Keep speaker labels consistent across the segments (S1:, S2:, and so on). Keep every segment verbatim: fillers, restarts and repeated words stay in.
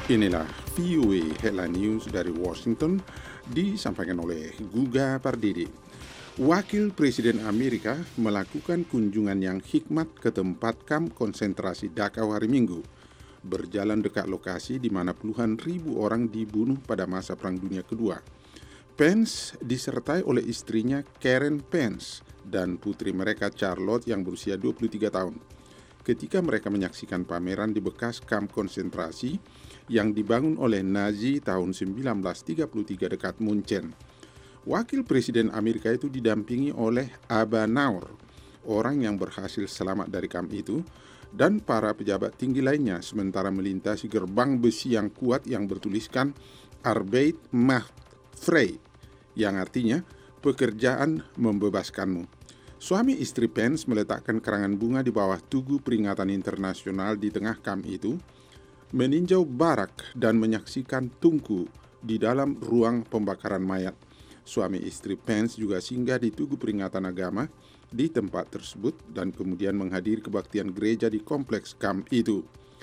S1: Inilah V O A Headline News dari Washington, disampaikan oleh Guga Pardidi. Wakil Presiden Amerika melakukan kunjungan yang hikmat ke tempat kamp konsentrasi Dachau hari Minggu, berjalan dekat lokasi di mana puluhan ribu orang dibunuh pada masa Perang Dunia Kedua. Pence disertai oleh istrinya Karen Pence dan putri mereka Charlotte yang berusia dua puluh tiga tahun. Ketika mereka menyaksikan pameran di bekas kamp konsentrasi yang dibangun oleh Nazi tahun sembilan belas tiga puluh tiga dekat Munchen. Wakil Presiden Amerika itu didampingi oleh Aba Naur, orang yang berhasil selamat dari kamp itu, dan para pejabat tinggi lainnya, sementara melintasi gerbang besi yang kuat yang bertuliskan Arbeit macht frei, yang artinya pekerjaan membebaskanmu. Suami istri Pence meletakkan karangan bunga di bawah tugu peringatan internasional di tengah kamp itu, meninjau barak dan menyaksikan tungku di dalam ruang pembakaran mayat. Suami istri Pence juga singgah di tugu peringatan agama di tempat tersebut dan kemudian menghadiri kebaktian gereja di kompleks kamp itu.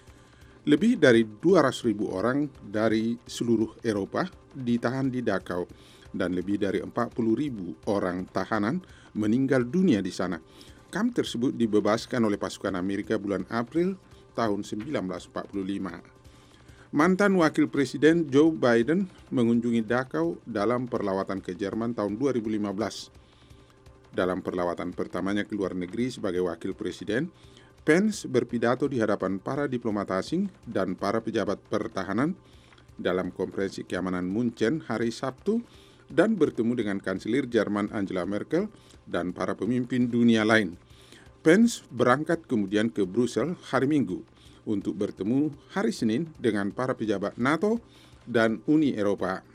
S1: Lebih dari dua ratus ribu orang dari seluruh Eropa ditahan di Dachau dan lebih dari empat puluh ribu orang tahanan meninggal dunia di sana. Kamp tersebut dibebaskan oleh pasukan Amerika bulan April tahun sembilan belas empat puluh lima. Mantan Wakil Presiden Joe Biden mengunjungi Dachau dalam perlawatan ke Jerman tahun dua ribu lima belas. Dalam perlawatan pertamanya ke luar negeri sebagai Wakil Presiden, Pence berpidato di hadapan para diplomat asing dan para pejabat pertahanan dalam konferensi keamanan Munchen hari Sabtu dan bertemu dengan Kanselir Jerman Angela Merkel dan para pemimpin dunia lain. Pence berangkat kemudian ke Brussel hari Minggu untuk bertemu hari Senin dengan para pejabat NATO dan Uni Eropa.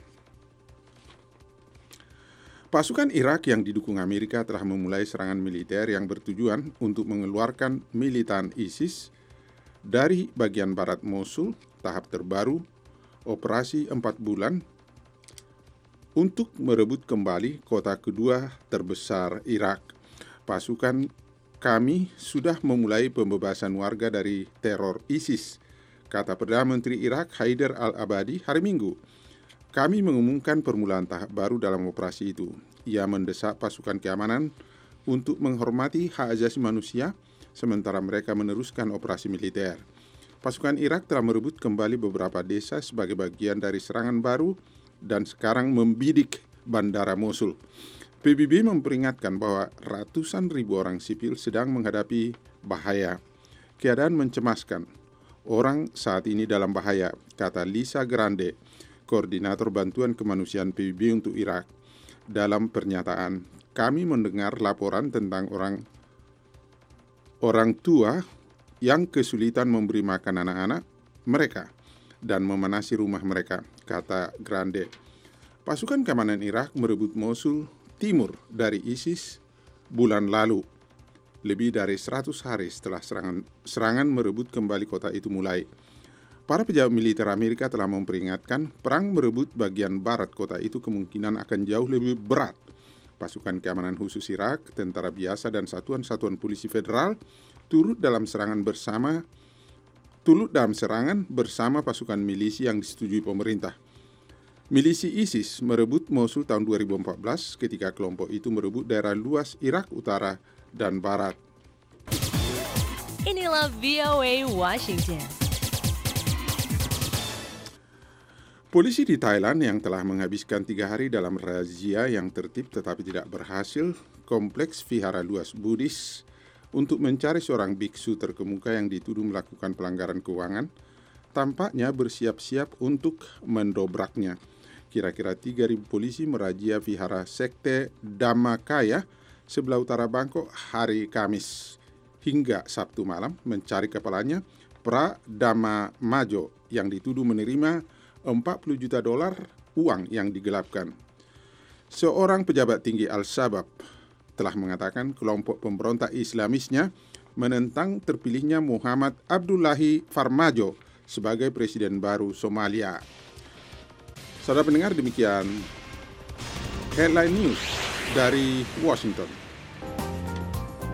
S1: Pasukan Irak yang didukung Amerika telah memulai serangan militer yang bertujuan untuk mengeluarkan militan ISIS dari bagian barat Mosul, tahap terbaru operasi empat bulan untuk merebut kembali kota kedua terbesar Irak. Pasukan kami sudah memulai pembebasan warga dari teror ISIS, kata Perdana Menteri Irak Haider al-Abadi hari Minggu. Kami mengumumkan permulaan tahap baru dalam operasi itu. Ia mendesak pasukan keamanan untuk menghormati hak asasi manusia, sementara mereka meneruskan operasi militer. Pasukan Irak telah merebut kembali beberapa desa sebagai bagian dari serangan baru dan sekarang membidik bandara Mosul. P B B memperingatkan bahwa ratusan ribu orang sipil sedang menghadapi bahaya. Keadaan mencemaskan. Orang saat ini dalam bahaya, kata Lisa Grande, Koordinator Bantuan Kemanusiaan P B B untuk Irak. Dalam pernyataan, kami mendengar laporan tentang orang orang tua yang kesulitan memberi makan anak-anak mereka dan memanasi rumah mereka, kata Grande. Pasukan keamanan Irak merebut Mosul timur dari ISIS bulan lalu, lebih dari seratus hari setelah serangan, serangan merebut kembali kota itu mulai. Para pejabat militer Amerika telah memperingatkan perang merebut bagian barat kota itu kemungkinan akan jauh lebih berat. Pasukan keamanan khusus Irak, tentara biasa dan satuan-satuan polisi federal turut dalam serangan bersama turut dalam serangan bersama pasukan milisi yang disetujui pemerintah. Milisi ISIS merebut Mosul tahun dua ribu empat belas ketika kelompok itu merebut daerah luas Irak Utara dan Barat.
S2: Inilah V O A Washington.
S1: Polisi di Thailand yang telah menghabiskan tiga hari dalam razia yang tertib tetapi tidak berhasil kompleks vihara luas Buddhis untuk mencari seorang biksu terkemuka yang dituduh melakukan pelanggaran keuangan, tampaknya bersiap-siap untuk mendobraknya. Kira-kira tiga ribu polisi merazia vihara sekte Dhammakaya sebelah utara Bangkok hari Kamis. Hingga Sabtu malam mencari kepalanya, Pra Dhammamadjo, yang dituduh menerima empat puluh juta dolar uang yang digelapkan. Seorang pejabat tinggi Al-Shabaab telah mengatakan kelompok pemberontak Islamisnya menentang terpilihnya Muhammad Abdullahi Farmajo sebagai presiden baru Somalia. Saudara pendengar, demikian Headline News dari Washington.